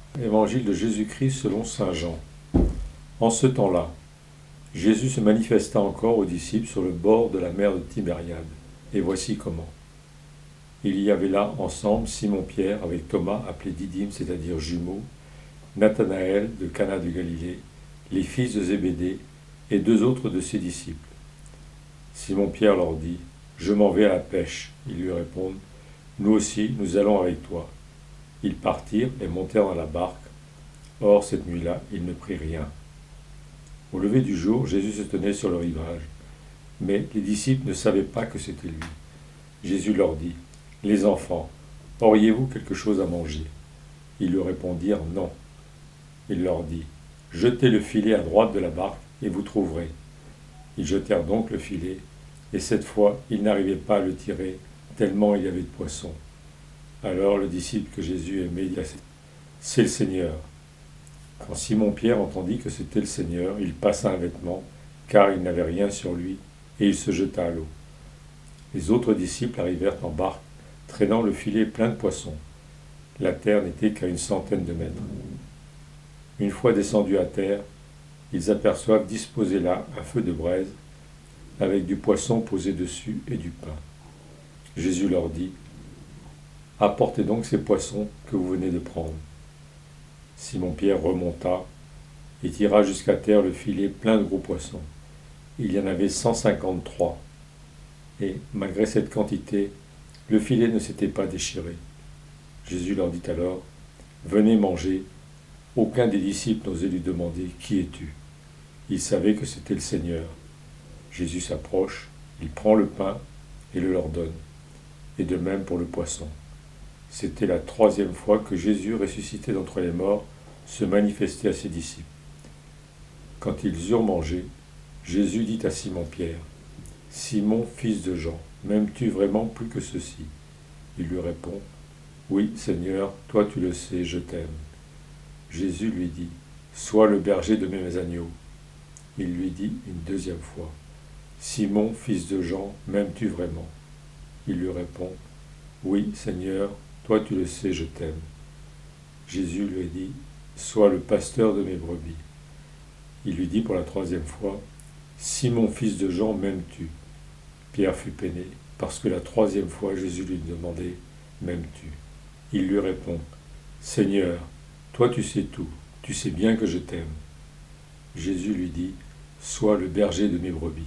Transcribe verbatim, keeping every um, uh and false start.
Évangile de Jésus-Christ selon saint Jean. En ce temps-là, Jésus se manifesta encore aux disciples sur le bord de la mer de Tibériade. Et voici comment. Il y avait là ensemble Simon-Pierre avec Thomas appelé Didyme, c'est-à-dire jumeaux, Nathanaël de Cana de Galilée, les fils de Zébédée et deux autres de ses disciples. Simon-Pierre leur dit : « Je m'en vais à la pêche. » Ils lui répondent : « Nous aussi, nous allons avec toi. » Ils partirent et montèrent dans la barque. Or, cette nuit-là, ils ne prirent rien. Au lever du jour, Jésus se tenait sur le rivage. Mais les disciples ne savaient pas que c'était lui. Jésus leur dit : « Les enfants, auriez-vous quelque chose à manger ?» Ils lui répondirent : « Non. » Il leur dit : « Jetez le filet à droite de la barque et vous trouverez. » Ils jetèrent donc le filet, et cette fois, ils n'arrivaient pas à le tirer, tellement il y avait de poissons. Alors le disciple que Jésus aimait dit : « C'est le Seigneur. » Quand Simon-Pierre entendit que c'était le Seigneur, il passa un vêtement, car il n'avait rien sur lui, et il se jeta à l'eau. Les autres disciples arrivèrent en barque, traînant le filet plein de poissons. La terre n'était qu'à une centaine de mètres. Une fois descendus à terre, ils aperçoivent disposé là un feu de braise, avec du poisson posé dessus et du pain. Jésus leur dit : « Apportez donc ces poissons que vous venez de prendre. » Simon-Pierre remonta et tira jusqu'à terre le filet plein de gros poissons. Il y en avait cent cinquante-trois. Et, malgré cette quantité, le filet ne s'était pas déchiré. Jésus leur dit alors : « Venez manger. » Aucun des disciples n'osait lui demander : « Qui es-tu » Il savait que c'était le Seigneur. Jésus s'approche, il prend le pain et le leur donne. Et de même pour le poisson. C'était la troisième fois que Jésus, ressuscité d'entre les morts, se manifestait à ses disciples. Quand ils eurent mangé, Jésus dit à Simon-Pierre : « Simon, fils de Jean, m'aimes-tu vraiment plus que ceci ?» Il lui répond : « Oui, Seigneur, toi tu le sais, je t'aime. » Jésus lui dit : « Sois le berger de mes agneaux. » Il lui dit une deuxième fois : « Simon, fils de Jean, m'aimes-tu vraiment ?» Il lui répond : « Oui, Seigneur, toi tu le sais, je t'aime. » Jésus lui dit : « Sois le pasteur de mes brebis. » Il lui dit pour la troisième fois : « Simon, fils de Jean, m'aimes-tu » Pierre fut peiné, parce que la troisième fois Jésus lui demandait : « M'aimes-tu » Il lui répond : « Seigneur, toi tu sais tout, tu sais bien que je t'aime. » Jésus lui dit : « Sois le berger de mes brebis. »